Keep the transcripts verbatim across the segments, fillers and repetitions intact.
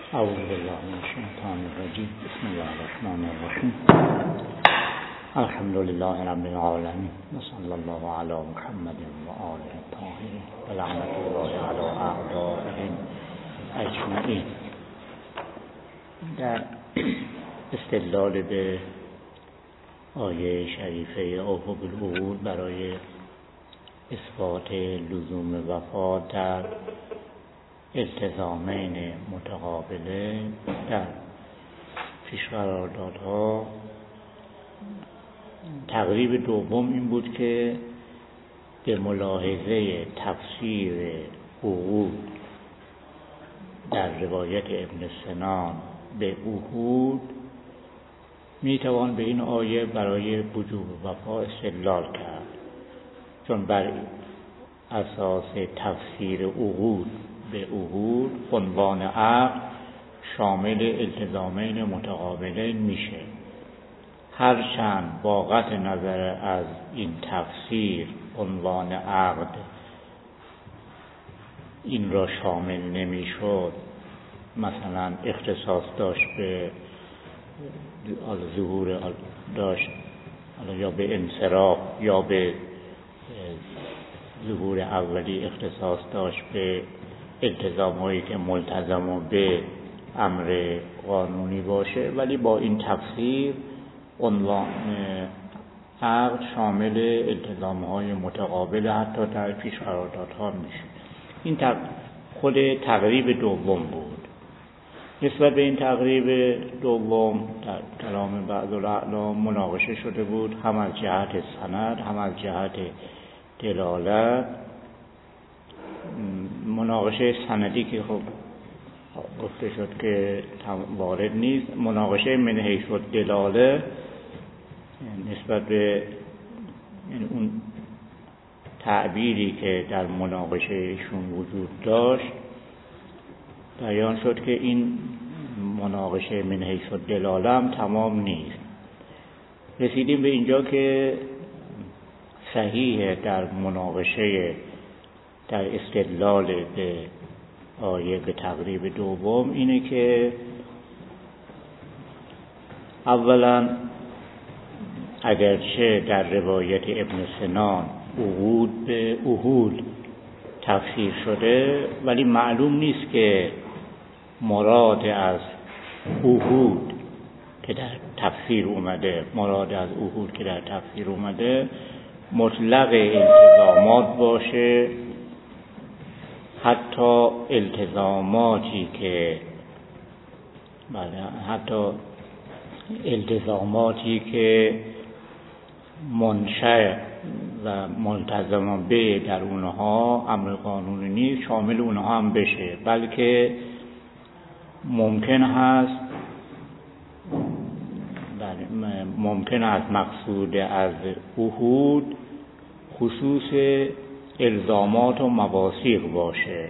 اعوذ بالله من الشیطان الرجیم. بسم الله الرحمن الرحیم. الحمد لله رب العالمین و صلی الله علی محمد و آله الطاهرین و لعنت الله علی اعدائهم اجمعین. در استدلال به آیه شریفه اوفوا بالعقود برای اثبات لزوم وفا در التزامین متقابله در پیشقراردادها، تقریب دوم این بود که به ملاحظه تفسیر عقود در روایت ابن سنان به عهود میتوان به این آیه برای وجوب وفا استدلال کرد، چون بر اساس تفسیر عقود به عهود عنوان عقد شامل التزامین متقابلین میشه. هرچند با قطع نظر از این تفسیر ظن عقد این را شامل نمیشد، مثلا اختصاص داشت به ظهور داشت یا به انصراف یا به ظهور اولی اختصاص داشت به التزام‌هایی که ملتزم و به امر قانونی باشه، ولی با این تفسیر عنوان عقد شامل التزام‌های متقابل حتی در پیش قراردادها میشه. این خود تقریب دوم بود. نسبت به این تقریب دوم در کلام بعض الاعلام مناقشه شده بود، هم از جهت سند هم از جهت دلالت. مناقشه سندی که خب گفته شد که وارد نیست. مناقشه من حیث الدلاله نسبت به اون تعبیری که در مناقشهشون وجود داشت بیان شد که این مناقشه من حیث الدلاله هم تمام نیست. رسیدیم به اینجا که صحیح در مناقشه در استدلال به آیه به تقریب دوم اینه که اولا اگرچه در روایت ابن سنان عقود به عهود تفسیر شده، ولی معلوم نیست که مراد از عهود که در تفسیر اومده مراد از عهود که در تفسیر اومده مطلق التزامات باشه، حتی التزاماتی که بله حتی التزاماتی که منشأ و ملتزم به در اونها امر قانونی نیست شامل اونها هم بشه، بلکه ممکن هست بله ممکن است مقصود از عهود خصوص الزامات و مواثیق باشه،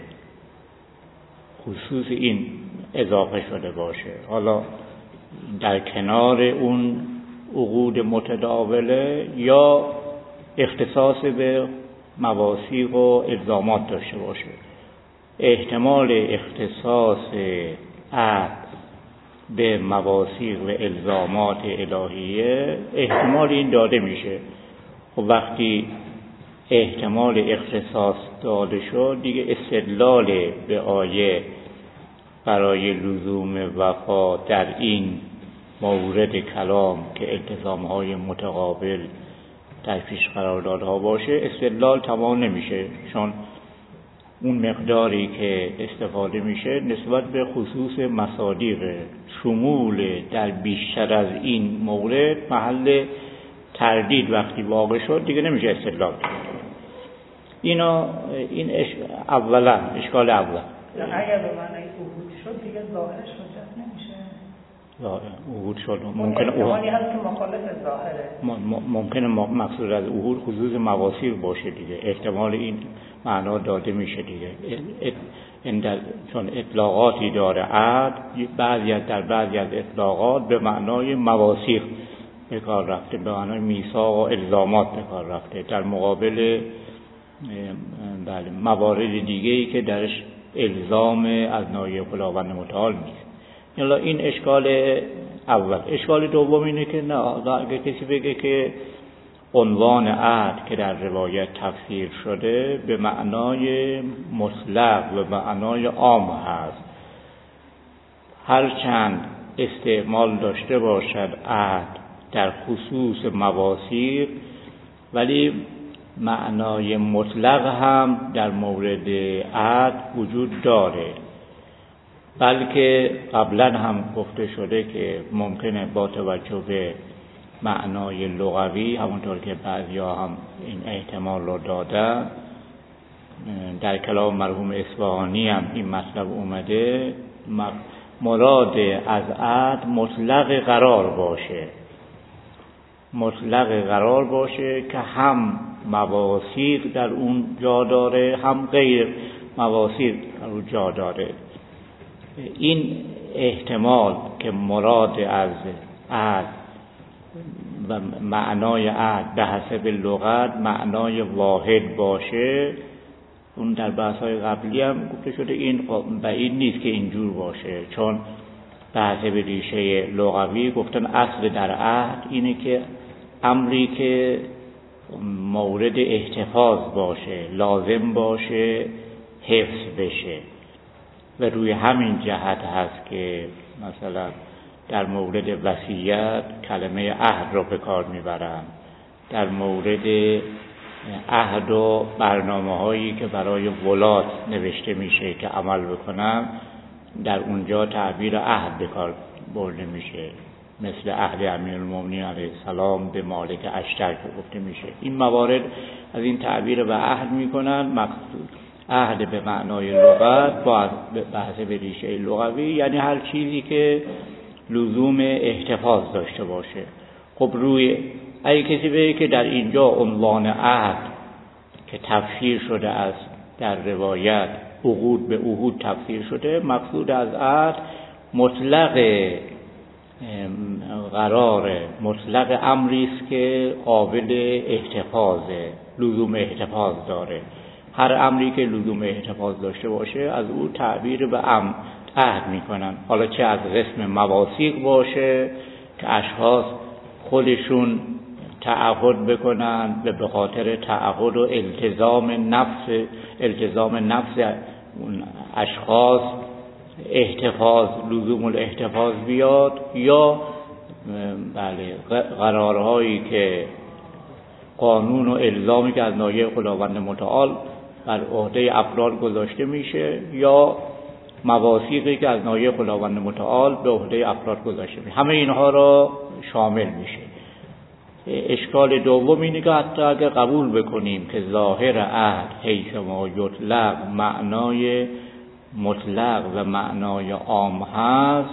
خصوص این اضافه شده باشه. حالا در کنار اون عقود متداوله یا اختصاص به مواثیق و الزامات داشته باشه. احتمال اختصاص عقد به مواثیق و الزامات الهیه احتمال این داده میشه. خب وقتی احتمال اختصاص داده شد دیگه استدلال به آیه برای لزوم وفا در این مورد کلام که التزام‌های متقابل در پیش قراردادها باشه استدلال تمام نمیشه، چون اون مقداری که استفاده میشه نسبت به خصوص مصادیق شمول در بیشتر از این مورد محل تردید وقتی واقع شد دیگه نمیشه استدلال کرد. اینا این اش... اولا اشکال اول اگر به معنی عهود شد دیگه ظاهرش حجت نمیشه. ظاهر عهود شد ممکنه احتمالی هست که مخالف ظاهره. ممکنه مقصود از عهود خصوص مواثیق باشه دیگه، احتمال این معنا داده میشه دیگه. این در... چون اطلاقاتی داره عقد، بعضی از در بعضی از اطلاقات به معنای مواثیق به کار رفته، به معنای میثاق و الزامات به کار رفته، در مقابل بله موارد دیگه‌ای که درش الزام از ناحیه خداوند متعال نیست. یلا این اشکال اول. اشکال دوم اینه که نه، اگه کسی بگه که عنوان عهد که در روایت تفسیر شده به معنای مطلق و معنای عام هست، هرچند استعمال داشته باشد عهد در خصوص مواسیق، ولی معنای مطلق هم در مورد عهد وجود داره. بلکه قبلا هم گفته شده که ممکنه با توجه به معنای لغوی، همونطور که بعضیا هم این احتمال رو دادن، در کلام مرحوم اصفهانی هم این مطلب اومده، مراد از عهد مطلق قرار باشه، مطلق قرار باشه که هم مواثیق در اون جا داره، هم غیر مواثیق در اون جا داره. این احتمال که مراد از عهد و معنای عهد به حسب لغت معنای واحد باشه، اون در بحث‌های قبلی هم گفته شده این بعید نیست که اینجور باشه، چون به حسب ریشه لغوی گفتن اصل در عهد اینه که امری که مورد احتفاظ باشه، لازم باشه، حفظ بشه. و روی همین جهت هست که مثلا در مورد وصیت کلمه عهد رو به کار میبرن، در مورد عهد و برنامه هایی که برای ولات نوشته میشه که عمل بکنن، در اونجا تعبیر عهد به کار برده میشه، مثل عهد امیرالمومنین علیه السلام به مالک اشتر که گفته میشه. این موارد از این تعبیر به عهد میکنن. مقصود عهد به معنای لغت با بحث به ریشه لغوی یعنی هر چیزی که لزوم احتفاظ داشته باشه. خب روی اگه کسی بگه که در اینجا عنوان عهد که تفسیر شده است در روایت عقود به عهود تفسیر شده، مقصود از عهد مطلق قراره، مطلق امری است که قابل احتفاظه، لزوم احتفاظ داره. هر امری که لزوم احتفاظ داشته باشه از او تعبیر به امر عهد میکنن، حالا چه از قسم مواثیق باشه که اشخاص خودشون تعهد بکنن و به خاطر تعهد و التزام نفس التزام نفس اون اشخاص احتفاظ لزوم الاحتفاظ بیاد، یا بله قرارهایی که قانون و الزامی که از ناحیه خداوند متعال بر عهده افراد گذاشته میشه، یا مواثیقی که از ناحیه خداوند متعال به عهده افراد گذاشته میشه، همه اینها را شامل میشه. اشکال دوم اینه که حتی اگر قبول بکنیم که ظاهر عهد حیث ما یطلق معنای مطلق و معنای عام هست،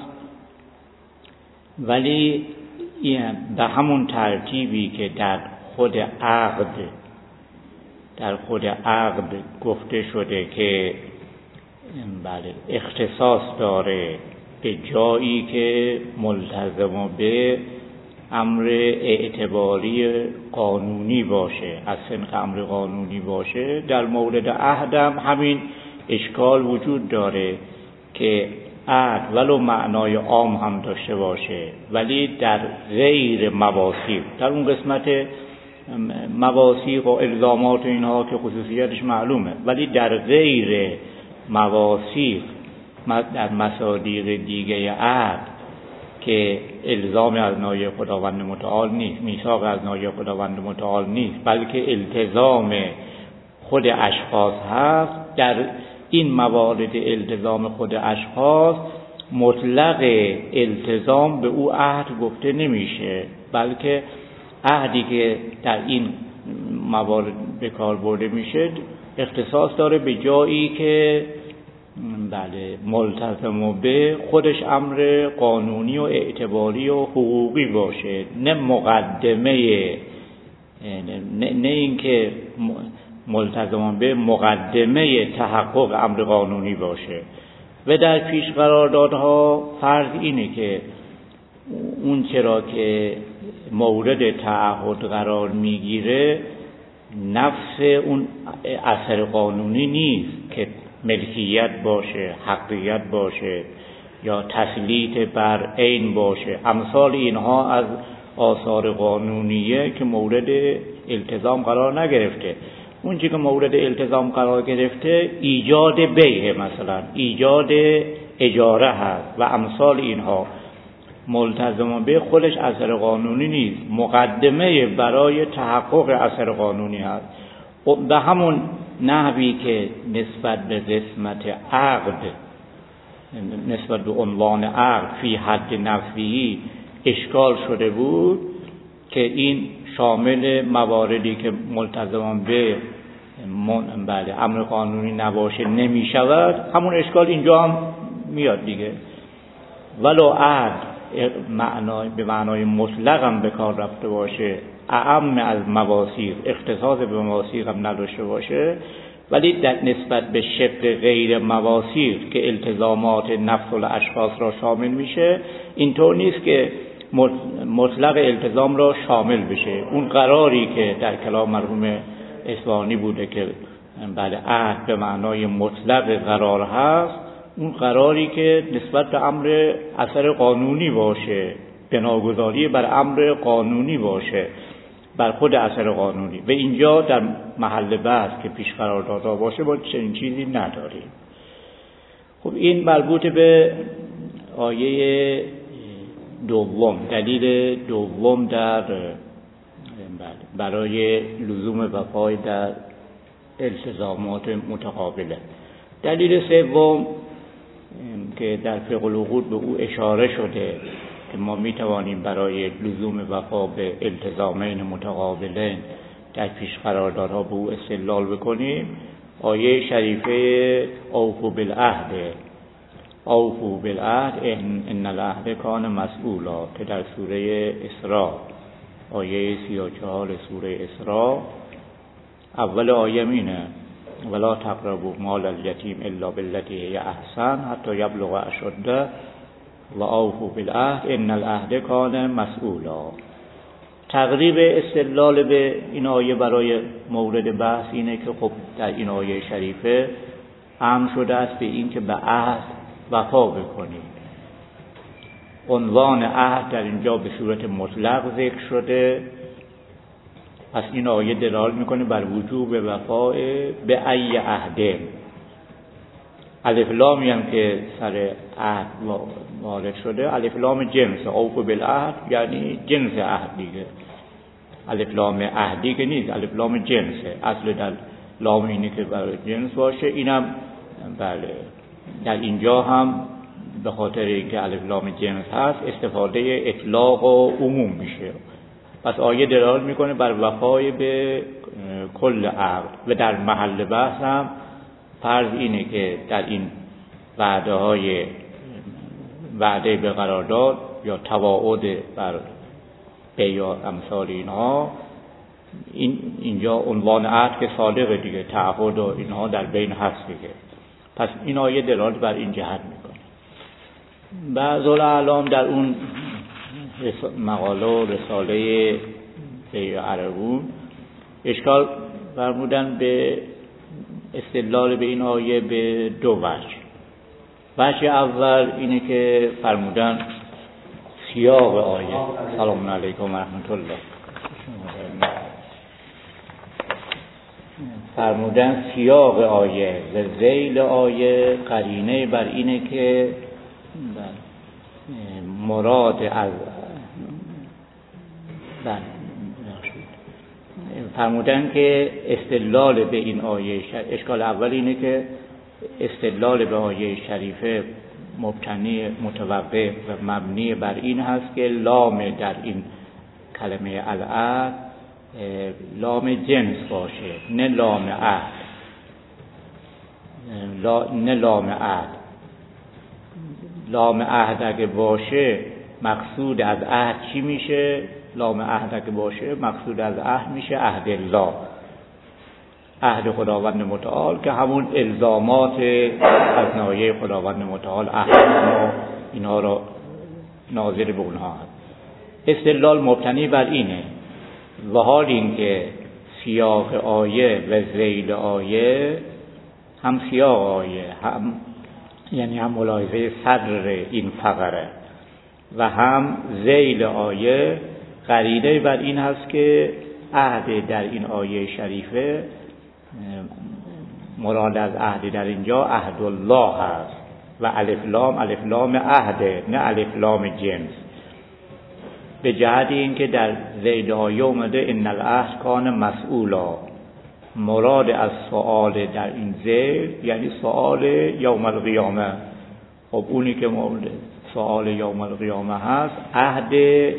ولی به همون ترتیبی که در خود عقد در خود عقد گفته شده که بله اختصاص داره به جایی که ملتزم به امر اعتباری قانونی باشه، از سنخ امر قانونی باشه، در مورد عهدم همین اشکال وجود داره که عهد ولو معنای عام هم داشته باشه ولی در غیر مواثیق، در اون قسمت مواثیق و الزامات و اینها که خصوصیتش معلومه، ولی در غیر مواثیق در مصادیق دیگه عهد که الزام از ناحیه خداوند متعال نیست، میثاق از ناحیه خداوند متعال نیست، بلکه التزام خود اشخاص هست، در این موارد التزام خود اشخاص مطلق التزام به او عهد گفته نمیشه، بلکه عهدی که در این موارد به کار برده میشه اختصاص داره به جایی که بله ملتزم به خودش امر قانونی و اعتباری و حقوقی باشه، نه مقدمه، نه, نه اینکه ملتزم به مقدمه تحقق امر قانونی باشه. و در پیش قراردادها فرض اینه که اون چرا که مورد تعهد قرار میگیره نفس اون اثر قانونی نیست که ملکیت باشه، حقیقت باشه، یا تسلیط بر عین باشه. امثال اینها از آثار قانونیه که مورد التزام قرار نگرفته. اون چیزی که مورد التزام قرار گرفته ایجاد بیع، مثلا ایجاد اجاره هست و امثال اینها. ملتزم به خودش اثر قانونی نیست، مقدمه برای تحقق اثر قانونی هست. به همون نحوی که نسبت به قسمت عقد، نسبت به عنوان عقد فی حد نفیه اشکال شده بود که این شامل مواردی که ملتزم به بله امر قانونی نباشه نمی شود، همون اشکال اینجا هم میاد دیگه. ولو عقد معنای به معنای مطلق هم به کار رفته باشه، اعم از مواسیق، اختصاص به مواسیق هم نداشته باشه، ولی در نسبت به شق غیر مواسیق که التزامات نفس الاشخاص را شامل میشه، اینطور نیست که مطلق التزام را شامل بشه. اون قراری که در کلام مرحوم اصفهانی بوده که بله عهد به معنای مطلق قرار هست، اون قراری که نسبت به امر اثر قانونی باشه، بناگذاری بر امر قانونی باشه، بر خود اثر قانونی. و اینجا در محل بحث که پیش قرار داده باشه با چنین چیزی نداریم. خب این مربوط به آیه دوم، دلیل دوم در برای لزوم وفای در التزامات متقابله. دلیل سوم که در فقه العقود به او اشاره شده که ما می توانیم برای لزوم وفا به التزامین متقابلین در پیش قراردادها به او استدلال بکنیم، آیه شریفه اوفوا بالعهد، اوفوا بالعهد ان العهد کان مسئولا که در سوره اسراء، آیه سی و چهار سوره اسراء، اول آیه اینه ولا تقربوا مال الیتیم الا بالتي هی احسن حتی یبلغ اشده و اوفوا بالعهد ان العهد کان مسئولا. تقریب استدلال به این آیه برای مورد بحث اینه که خب در این آیه شریفه امر شده است به این که به عهد وفا بکنیم. عنوان عهد در اینجا به صورت مطلق ذکر شده، پس این آیه دلالت میکنه بر وجوب وفا به ای عهد. الف لامی هم که سر عهد وارد شده الف لام جنس، اوفوا بالعهد یعنی جنس عهد دیگه، الف لام عهدی که نیست، الف لام جنسه. اصل در لام اینه که برای جنس باشه. اینم بله در اینجا هم به خاطر اینکه الف لام جنس هست استفاده اطلاق و عموم میشه. پس آیه دلالت میکنه بر وفای به کل عقد. و در محل بحث هم فرض اینه که در این وعده های وعده به قرارداد یا تواعد بر بیع امثال اینها، این اینجا عنوان عهد که صادقه دیگه، تعهد و اینها در بین هست دیگه. پس این آیه دلالت بر این جهت میکنه. بعض الاعلام در اون مقاله و رساله بیع عربون اشکال فرمودن به استدلال به این آیه به دو وجه. وجه اول اینه که فرمودن سیاق آیه، سلام علیکم و رحمت الله، فرمودن سیاق آیه و ذیل آیه قرینه بر اینه که مراد از فرمودن که استدلال به این آیه، اشکال اول اینه که استدلال به آیه شریفه مبتنی متوقف و مبنی بر این هست که لام در این کلمه العهد لام جنس باشه، نه لام عهد، نه لام عهد. لام عهد اگه باشه مقصود از عهد چی میشه؟ لام عهد اگه باشه مقصود از عهد میشه عهد الله، عهد خداوند متعال که همون الزامات از ناحیه خداوند متعال احکام اینها را ناظر به اونها هست. استدلال مبتنی بر اینه. و حال این که سیاق آیه و ذیل آیه، هم سیاق آیه هم یعنی هم ملاحظه صدر این فقره و هم ذیل آیه قرینه بر این هست که عهد در این آیه شریفه، مراد از عهد در اینجا عهد الله هست و الف لام الف لام عهده، نه الف لام جنس، به جهت اینکه در ذیل آیه اومده ان العهد کان مسئولا. مراد از سؤال در این ذیل یعنی سؤال یوم القیامه. خب اونی که مورد سؤال یوم القیامه هست عهد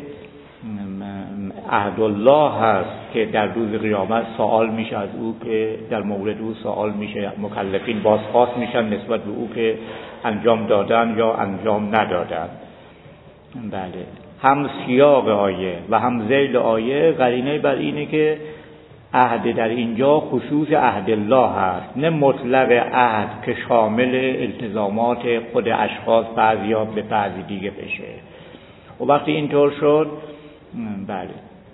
عهد الله هست که در روز قیامت سوال میشه از او، که در مورد او سوال میشه، مکلفین بازخواست میشن نسبت به او که انجام دادن یا انجام ندادن. بله، هم سیاق آیه و هم ذیل آیه قرینه بر اینه که عهد در اینجا خصوص عهد الله هست، نه مطلق عهد که شامل التزامات خود اشخاص بعضیا به بعضی دیگه بشه. و وقتی اینطور شد بله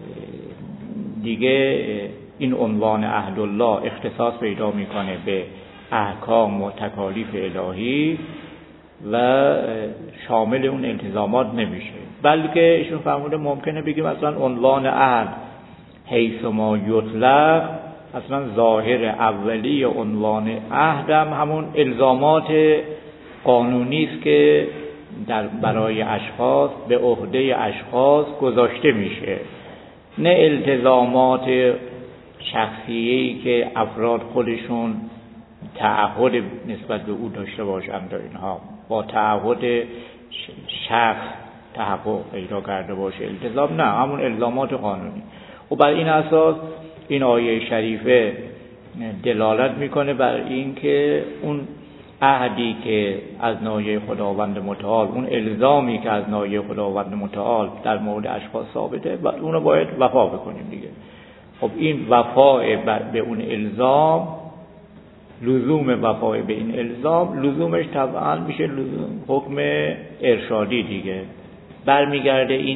دیگه این عنوان عهد الله اختصاص پیدا میکنه به احکام و تکالیف الهی و شامل اون التزامات نمیشه، بلکه ایشون فرموده ممکنه بگیم مثلا عنوان عهد حیث ما یطلق، اصلا ظاهر اولی عنوان عهد هم همون الزامات قانونی است که در برای اشخاص به عهده اشخاص گذاشته میشه، نه التزامات شخصیه‌ای که افراد خودشون تعهد نسبت به او داشته باشند و اینها با تعهد شخص تحقق پیدا کرده باشه التزام، نه همون الزامات قانونی. و بر این اساس این آیه شریفه دلالت میکنه بر این که اون عهدی که از ناحیه خداوند متعال، اون الزامی که از ناحیه خداوند متعال در مورد اشخاص ثابته و اونو باید وفا بکنیم دیگه. خب این وفای به اون الزام، لزوم وفای به این الزام لزومش طبعا میشه لزوم حکم ارشادی دیگه، برمیگرده این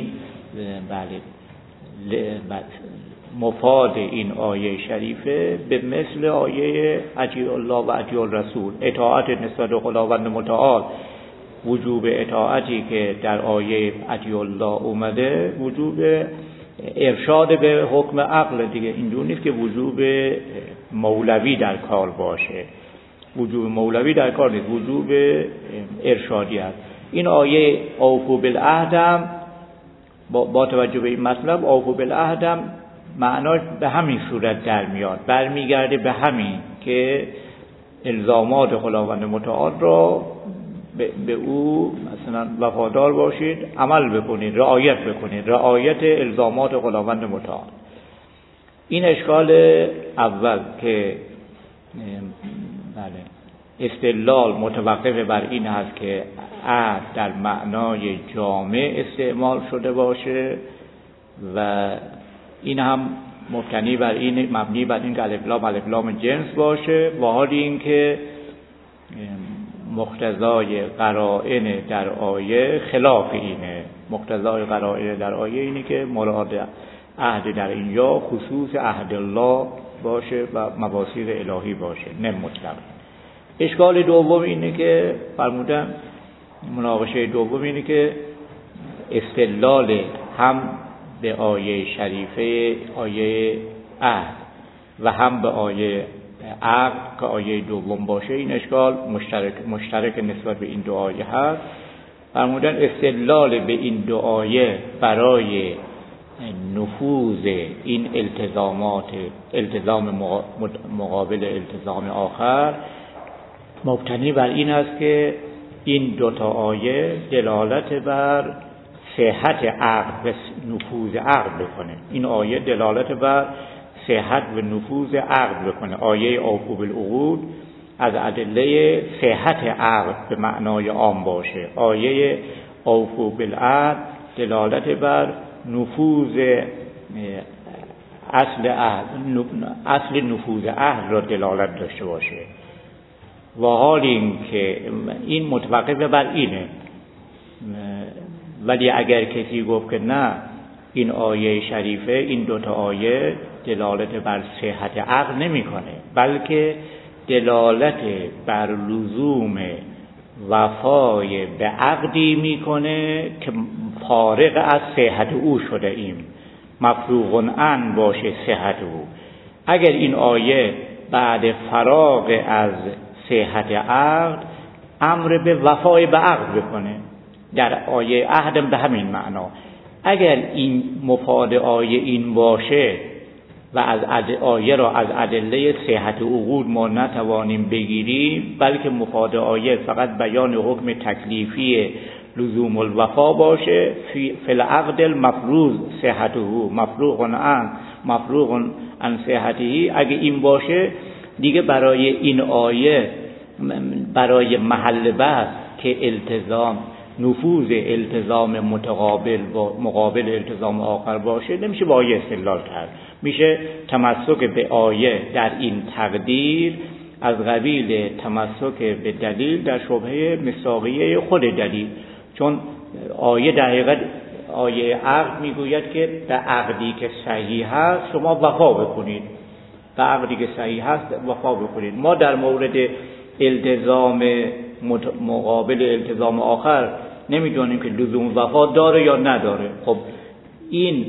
بله مفاد این آیه شریفه به مثل آیه اطیعوا الله و اطیعوا الرسول، اطاعت نسبت به خداوند متعال، وجوب اطاعتی که در آیه اطیعوا الله اومده وجوب ارشاد به حکم عقل دیگه، اینجور نیست که وجوب مولوی در کار باشه، وجوب مولوی در کار نیست، وجوب ارشادی است. این آیه اوفوا بالعهد هم با, با توجه به این مطلب اوفوا بالعهد هم معناش به همین صورت در میاد، برمیگرده به همین که الزامات خداوند متعال را به, به او مثلا وفادار باشید، عمل بکنید، رعایت بکنید، رعایت الزامات خداوند متعال. این اشکال اول که بله استدلال متوقف بر این هست که عهد در معنای جامع استعمال شده باشه و این هم مبتنی بر این مبنی بر این که الف لام الف لام جنس باشه، و حال این که مقتضای قرائن در آیه خلاف اینه. مقتضای قرائن در آیه اینه که مراد عهد در اینجا خصوص عهد الله باشه و مواثیق الهی باشه، نه مطلق. اشکال دوم اینه که فرمودن مناقشه دوم اینه که استدلال هم به آیه شریفه آیه عهد و هم به آیه عقد که آیه دوم باشه، این اشکال مشترک مشترک نسبت به این دو آیه هست. فرمودن استدلال به این دو آیه برای نفوذ این التزامات، التزام مقابل التزام آخر، مبتنی بر این است که این دو تا آیه دلالت بر صحت عقد و نفوذ عقد بکنه. این آیه دلالت بر صحت و نفوذ عقد بکنه. آیه اوفوا بالعقود از ادله صحت عقد به معنای عام باشه، آیه اوفوا بالعهد دلالت بر نفوذ اصل عهد، اصل نفوذ عهد را دلالت داشته باشه. و حال این که این متوقف بر اینه، ولی اگر کسی گفت که نه این آیه شریفه، این دوتا آیه دلالت بر صحت عقل نمی کنه، بلکه دلالت بر لزوم وفای به عقدی میکنه که فارغ از صحت او شده ایم، مفروغ عن باشه صحت او. اگر این آیه بعد فراغ از صحت عقد امر به وفای به عقد بکنه، در آیه عهد به همین معنا، اگر این مفاد آیه این باشه و از آیه را از ادله صحت عقود ما نتوانیم بگیریم، بلکه مفاد آیه فقط بیان حکم تکلیفی لزوم الوفا باشه، فی العقد المفروض صحته مفروغ عن مفروغ عن صحته، اگه این باشه دیگه برای این آیه برای محل بحث که التزام نفوذ التزام متقابل با مقابل التزام آخر باشه نمیشه با آیه استدلال کرد، میشه تمسک به آیه در این تقدیر از قبیل تمسک به دلیل در شبهه مصداقیه خود دلیل، چون آیه در حقیقت آیه عقد میگوید که به عقدی که صحیح هست شما وفا بکنید، به عقدی که صحیح هست وفا بکنید. ما در مورد التزام مقابل التزام آخر نمیدونیم که لزوم وفا داره یا نداره. خب این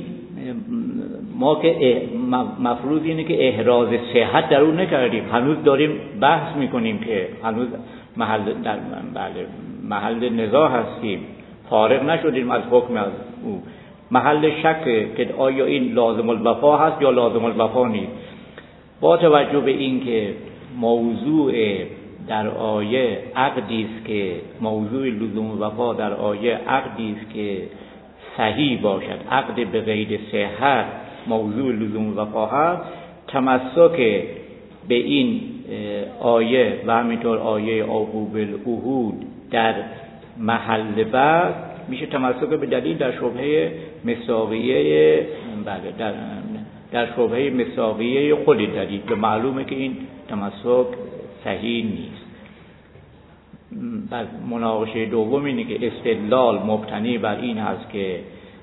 ما که مفروض اینه که احراز صحت در اون نکردیم، هنوز داریم بحث میکنیم که هنوز محل در بله محل نزاع هستیم، فارغ نشدیم از حکم از او، محل شکه که آیا این لازم الوفا هست یا لازم الوفا نیست. با توجه به این که موضوع در آیه عقدی است که موضوع لزوم وفا در آیه عقدی است که صحیح باشد، عقد به غیر صحت موضوع لزوم وفا هست، تمسک به این آیه و همینطور آیه اوفوا بالعهود در محل بعد میشه تمسک به دلیل در شبهه مصداقیه بله در در شبهه مصداقیه خود دلیل، به معلومه که این تمسک صحیح نیست. بعد مناقشه دوم اینه که استدلال مبتنی بر این هست که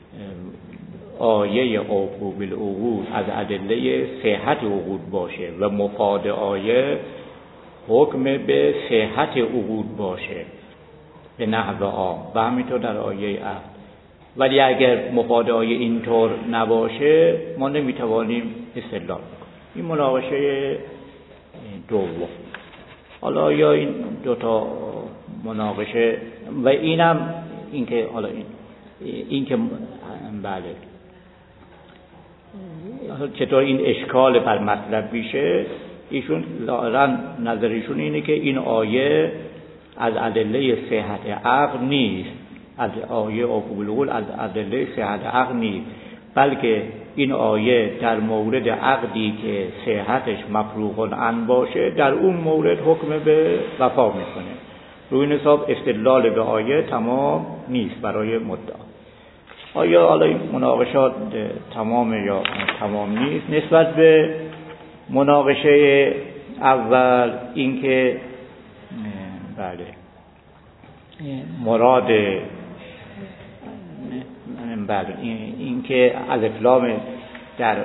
آیه اوفوا بالعهود از ادله صحت عقود باشه و مفاد آیه حکم به صحت عقود باشه به نحو عام و همینطور در آیه عهد. ولی اگر مفاد آیه اینطور نباشه ما نمیتوانیم استدلال بکنیم. این مناقشه دوم. حالا یا این دوتا مناقشه و اینم اینکه حالا این اینکه بله چطور این اشکال بر مطلب میشه، ایشون ظاهرا نظرشون اینه که این آیه از ادله صحت عقل نیست، از آیه اوفوا بالعهود از ادله صحت عقل نیست، بلکه این آیه در مورد عقدی که صحتش مفروغ عن باشه در اون مورد حکم به وفا میکنه. روی این حساب استدلال به آیه تمام نیست برای مدعا. آیا حالا این مناقشات تمام یا تمام نیست؟ نسبت به مناقشه اول اینکه بله مراد بله این که الف لام در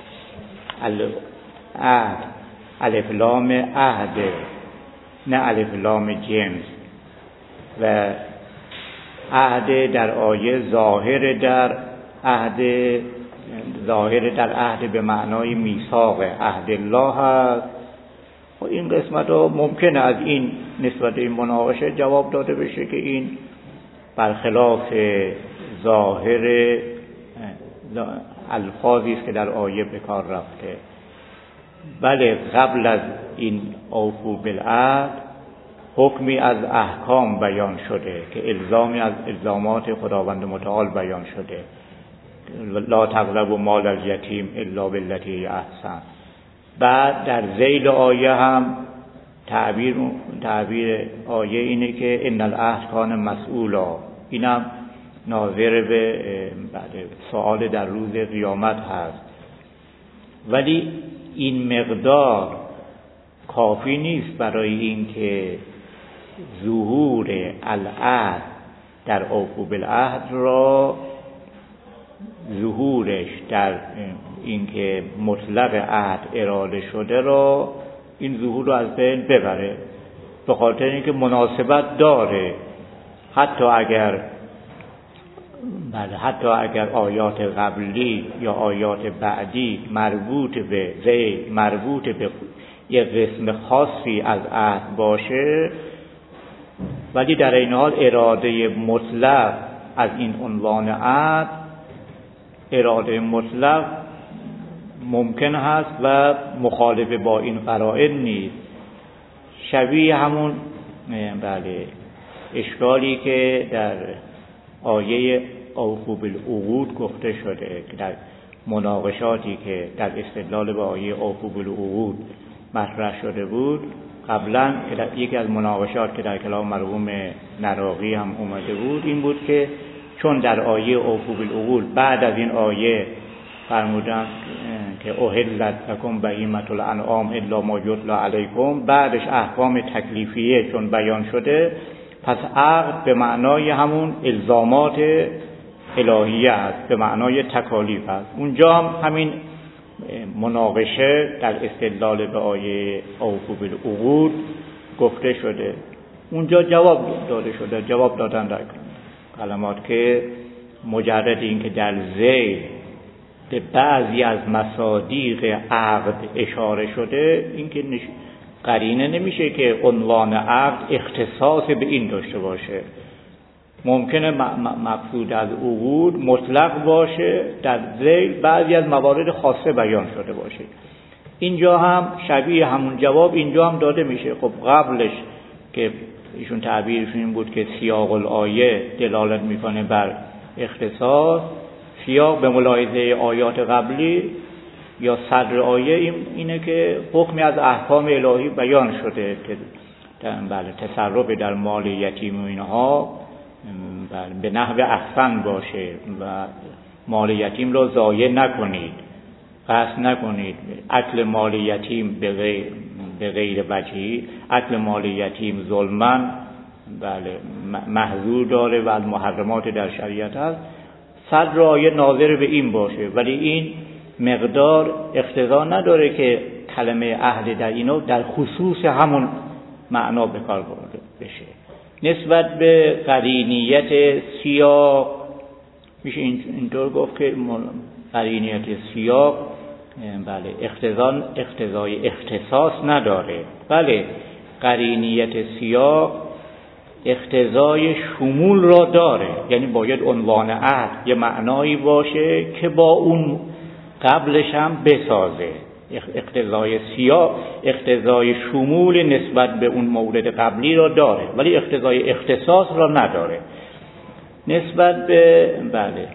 عهد الف لام عهد نه الف لام جنس و عهد در آیه ظاهر در عهد ظاهر در عهد به معنای میثاق عهد الله هست. و این قسمت ها ممکنه از این نسبت این مناقشه جواب داده بشه که این برخلاف ظاهر الفاظی است که در آیه به کار رفته. بله قبل از این اوفوا بالعهد حکمی از احکام بیان شده که الزامی از الزامات خداوند متعال بیان شده، لا تقربوا مال الیتیم الا بالتی هی احسن. بعد در ذیل آیه هم تعبیر تعبیر آیه اینه که ان العهد کان مسئولا، اینم ناظر به بعد سوال در روز قیامت هست. ولی این مقدار کافی نیست برای اینکه ظهور العهد در اوفوا بالعهد را ظهورش در اینکه مطلق عهد اراده شده را این ظهور رو از بین ببره. به خاطر اینکه مناسبت داره، حتی اگر بله حتی اگر آیات قبلی یا آیات بعدی مربوط به ذیل، مربوط به یک قسم خاصی از عهد باشه، ولی در این حال اراده مطلق از این عنوان عهد، اراده مطلق ممکن هست و مخالف با این قرائن نیست. شبیه همون بله اشکالی که در آیه اوفوا بالعقود گفته شده که در مناقشاتی که در استدلال به آیه اوفوا بالعقود مطرح شده بود قبلا، که یکی از مناقشات که در کلام مرحوم نراقی هم اومده بود این بود که چون در آیه اوفوا بالعقود بعد از این آیه فرمودن که احلت لکم بهیمة الانعام الا ما یتلی علیکم، بعدش احکام تکلیفیه چون بیان شده، پس عقد به معنای همون الزامات الهیه است، به معنای تکالیف است. اونجا هم همین مناقشه در استدلال به آیه اوفوا بالعقود گفته شده. اونجا جواب داده شده، جواب دادن در کلمات که مجرد این که در ذیل به بعضی از مصادیق عقد اشاره شده، این که نش... قرینه نمیشه که عنوان عقد اختصاص به این داشته باشه. ممکنه مقصود از عقود مطلق باشه، در ذیل بعضی از موارد خاصه بیان شده باشه. اینجا هم شبیه همون جواب اینجا هم داده میشه. خب قبلش که ایشون تعبیرشون این بود که سیاق الآیه دلالت میکنه بر اختصاص، سیاق به ملاحظه آیات قبلی یا صدر آیه این اینه که حکمی از احکام الهی بیان شده که بله تصرف در مال یتیم و اینها بله به نحو احسن باشه و مال یتیم رو ضایع نکنید، قصد نکنید. اکل مال یتیم به غیر به غیر وجهی، اکل مال یتیم ظلماً بله محظور داره و از محرمات در شریعت هست. صدر آیه ناظر به این باشه، ولی این مقدار اقتضا نداره که کلمه عهد در اینو در خصوص همون معنا به کار برده بشه. نسبت به قرینیت سیاق میشه اینطور گفت که قرینیت سیاق بله اقتضا اقتضای اختصاص نداره، بله قرینیت سیاق اقتضای شمول را داره، یعنی باید عنوان عهد یه معنایی باشه که با اون قبلش هم بسازه. اقتضای سیاق اقتضای شمول نسبت به اون مورد قبلی را داره، ولی اقتضای اختصاص را نداره. نسبت به بله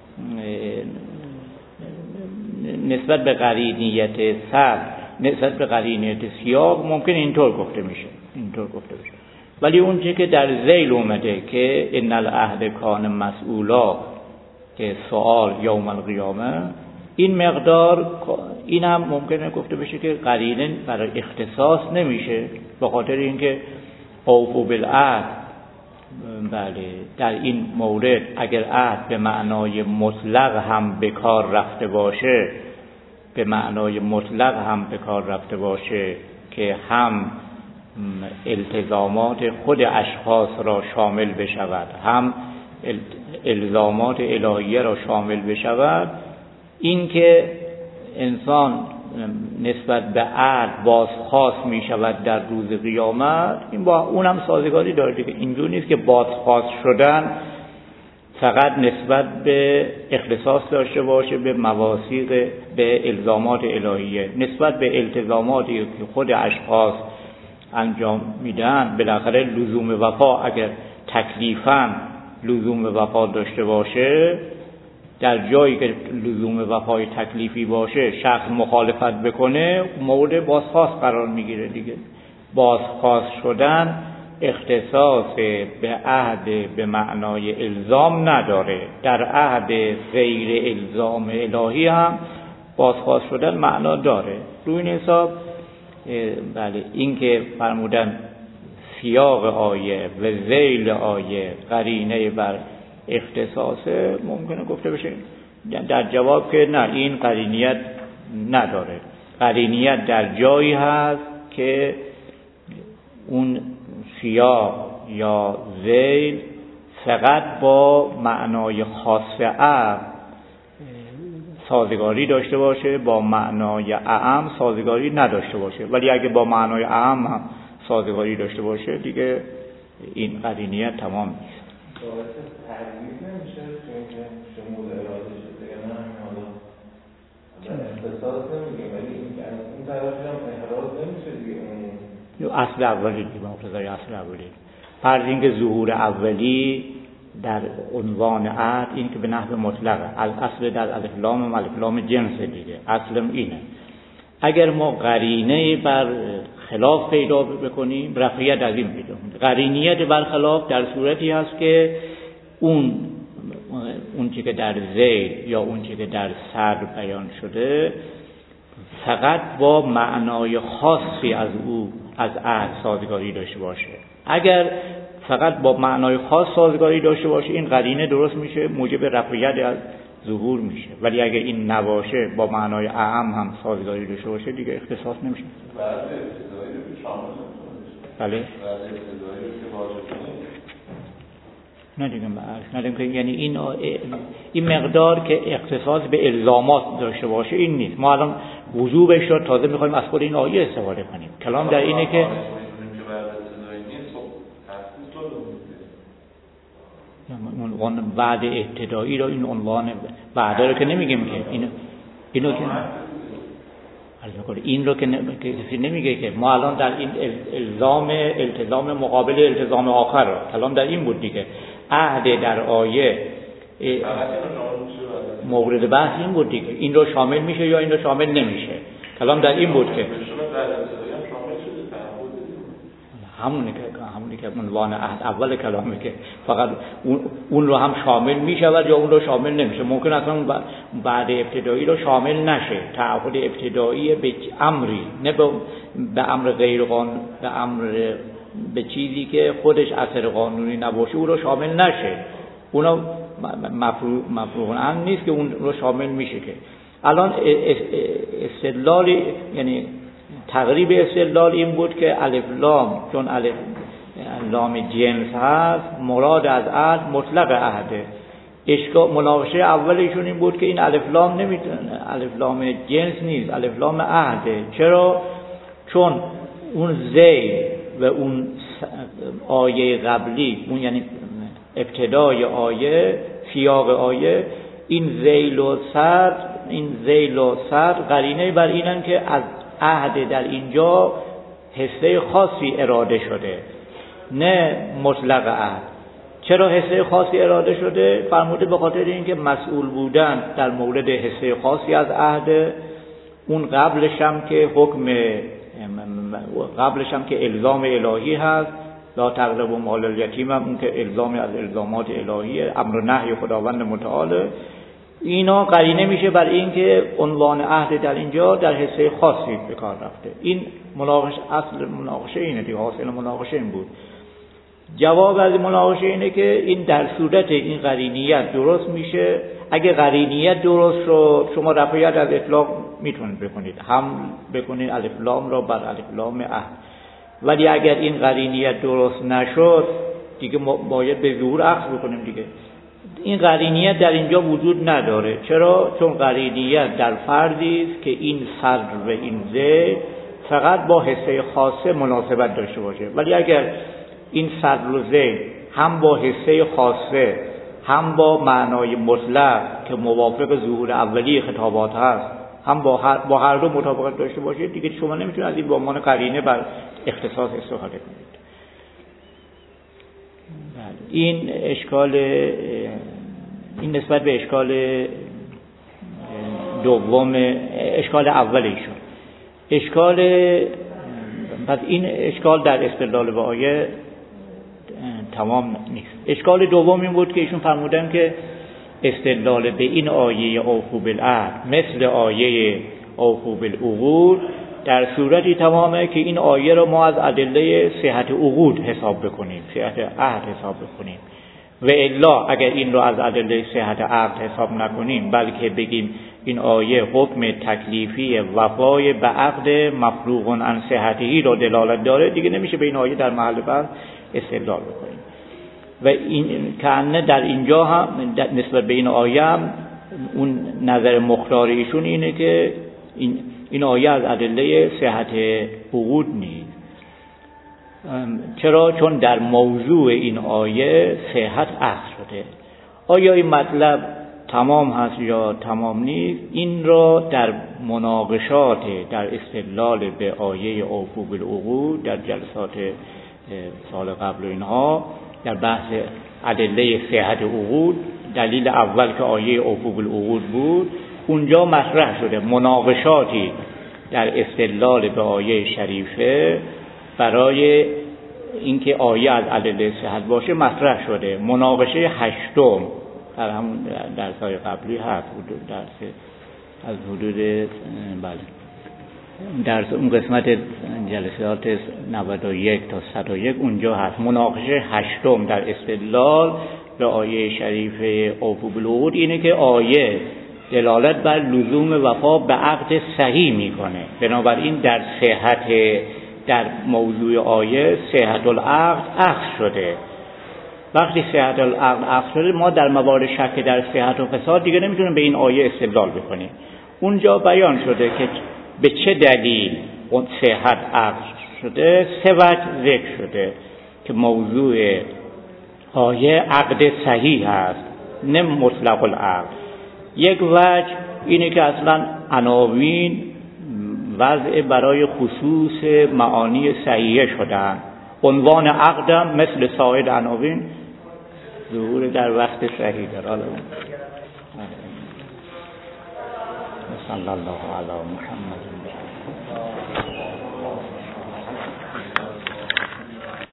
نسبت به قرینیت صدر، نسبت به قرینیت سیاق ممکن اینطور گفته میشه اینطور گفته بشه ولی اون چیزی که در ذیل اومده که ان العهد کان مسئولا، که سوال یوم القیامه، این مقدار این هم ممکنه گفته بشه که قرینه برای اختصاص نمیشه، به خاطر اینکه اوفوا بالعهد بله در این مورد اگر عهد به معنای مطلق هم به کار رفته باشه، به معنای مطلق هم به کار رفته باشه که هم التزامات خود اشخاص را شامل بشود، هم الزامات الهیه را شامل بشود، این که انسان نسبت به عهد بازخواست می شود در روز قیامت، این با اونم سازگاری داره دیگه. اینجور نیست که بازخواست شدن فقط نسبت به اختصاص داشته باشه به مواثیق، به الزامات الهیه، نسبت به التزاماتی که خود اشخاص انجام میدن بالاخره لزوم وفا اگر تکلیفاً لزوم وفا داشته باشه، در جایی که لزوم وفای تکلیفی باشه شخص مخالفت بکنه مورد بازخواست قرار میگیره دیگه. بازخواست شدن اختصاص به عهد به معنای الزام نداره، در عهد غیر الزام الهی هم بازخواست شدن معنا داره. روی این حساب بله این که فرمودن سیاق آیه و ذیل آیه قرینه بر اختصاص، ممکنه گفته بشه در جواب که نه، این قرینیت نداره. قرینیت در جایی هست که اون سیاق یا ذیل فقط با معنای خاص عام سازگاری داشته باشه، با معنای اعم سازگاری نداشته باشه. ولی اگه با معنای اعم هم سازگاری داشته باشه دیگه این قرینیت تمام نیست. باعث تغییر نمیشه که شمول اراده شده یا نه؟ حالا اختصاص نمیگه ولی این طرفی هم احراز نمیشه دیگه. اصل اولی دیگه مقتضای اصل اولی فرض این که ظهور اولی در عنوان عهد این که به نحو مطلقه، از اصل در الف لام و الف لام جنس دیگه، اصلم اینه. اگر ما قرینه بر خلاف پیدا بکنیم رفعیت از این پیدا کنیم. قرینیت برخلاف در صورتی هست که اون اون چیزی که در ذیل یا اون چیزی که در صدر بیان شده فقط با معنای خاصی از او از عهد سازگاری داشته باشه. اگر فقط با معنای خاص سازگاری داشته باشه این قرینه درست میشه، موجب رفعیت از ظهور میشه. ولی اگر این نباشه با معنای اعم هم سازگاری داشته باشه دیگه اختصاص نمیشه. بعد ابتدایی رو شامل نمیشه. بله. بعد ابتدایی که واجب نه دیگه نه دیگه یعنی این این مقدار که اختصاص به الزامات داشته باشه این نیست. ما الان وجوبش رو تازه میخوایم از خود این آیه استفاده کنیم. کلام در اینه که عنوان بعد ابتدایی رو این عنوان بعد رو که نمیگیم که اینو اینو که عرض می‌کنه این رو که کسی نمیگه که ما الان در این الزام التزام مقابل التزام آخر رو کلام در این بود دیگه. عهد در آیه مورد بحث این بود دیگه، این رو شامل میشه یا این رو شامل نمیشه. کلام در این بود که همونی که همونی که عنوان عهد اول کلامه که فقط اون, اون رو هم شامل میشود یا اون رو شامل نمیشه. ممکن اصلا بعد ابتدایی رو شامل نشه. تعهد ابتدایی به امری نه به, به امر غیر قانونی، به امر به چیزی که خودش اثر قانونی نباشه اون رو شامل نشه. اونا مفروضاً نیست که اون رو شامل میشه. که الان استدلال یعنی تقریب استدلال این بود که الف لام چون الف لام جنس هست مراد از عهد مطلق عهده. اشکال مناقشه اولشون این بود که این الف لام نمیتونه الف لام جنس نیست، الف لام عهده. چرا؟ چون اون ذیل و اون آیه قبلی اون یعنی ابتدای آیه سیاق آیه این ذیل و صدر این ذیل و صدر قرینه بر اینن که از عهد در اینجا حصه خاصی اراده شده نه مطلق عهد. چرا حصه خاصی اراده شده؟ فرموده به خاطر اینکه مسئول بودن در مورد حصه خاصی از عهد، اون قبلش هم که حکم قبلش هم که الزام الهی هست، لا تقربوا مال الیتیم هم اون که الزام از الزامات الهیه، امر و نهی خداوند متعال. اینا قرینه میشه بر این که عنوان عهد در اینجا در حصه خاصی به کار رفته. این مناقشه اصل مناقشه اینه دیگه، حاصل مناقشه این بود. جواب از مناقشه اینه که این در صورت این قرینیت درست میشه. اگه قرینیت درست شد شما رفعیت از اطلاق میتونید بکنید، هم بکنید الف لام را بر الف لام عهد. ولی اگر این قرینیت درست نشد دیگه ما باید به ظهور اخذ بکنیم دیگه. این قرینیت در اینجا وجود نداره. چرا؟ چون قرینیت در فردی است که این صدر و این ذیل فقط با حصه خاصه مناسبت داشته باشه. ولی اگر این صدر و ذیل هم با حصه خاصه هم با معنای مطلق که موافق ظهور اولی خطابات هست هم با هر, با هر دو مطابقت داشته باشه دیگه شما نمیتونید از این به عنوان قرینه بر اختصاص استفاده کنید. این اشکال این نسبت به اشکال دوم اشکال اولیشون. اشکال پس این اشکال در استدلال به آیه تمام نیست. اشکال دوم این بود که ایشون فرمودن که استدلال به این آیه اوفوا بالعهد مثل آیه اوفوا بالعقود در صورتی تمامه که این آیه رو ما از ادله صحت عقود حساب بکنیم، صحت عهد حساب بکنیم. و الا اگر این رو از ادله صحت عقد حساب نکنیم بلکه بگیم این آیه حکم تکلیفی وفای به عقد مفروغ عن صحته را دلالت داره، دیگه نمیشه به این آیه در محل بعد استدلال بکنیم. و این کانه در اینجا هم نسبت به این آیه هم اون نظر مختار ایشون اینه که این این آیه از ادله صحت عقود نیست. چرا؟ چون در موضوع این آیه صحت اخذ شده. آیا این مطلب تمام هست یا تمام نیست؟ این را در مناقشات در استدلال به آیه اوفوا بالعقود در جلسات سال قبل و اینها در بحث ادله صحت عقود، دلیل اول که آیه اوفوا بالعقود بود، اونجا مطرح شده مناقشاتی در استدلال به آیه شریفه برای اینکه آیه از ادله صحت باشه مطرح شده. مناقشه هشتم در همون درس‌های قبلی هست، درس از حدود بله درس اون قسمت جلسات نود و یک تا صد و یک اونجا هست. مناقشه هشتم در استدلال به آیه شریفه اوفوا بالعقود اینه که آیه دلالت بر لزوم وفا به عقد صحیح میکنه، بنابراین در صحت در موضوع آیه صحت العقد اخذ شده. وقتی صحت العقد اخذ شده، ما در موارد شک در صحت و فساد دیگه نمیتونیم به این آیه استدلال بکنیم. اونجا بیان شده که به چه دلیل اون صحت عقد شده. سه وجه ذکر شده که موضوع آیه عقد صحیح هست، نه مطلق العقد. یک وجه اینه که اصلا عناوین وضع برای خصوص معانی صحیحه شدن. عنوان عقدم مثل سایر عناوین ظهور در وقت صحیح داره. صلی الله علی محمد.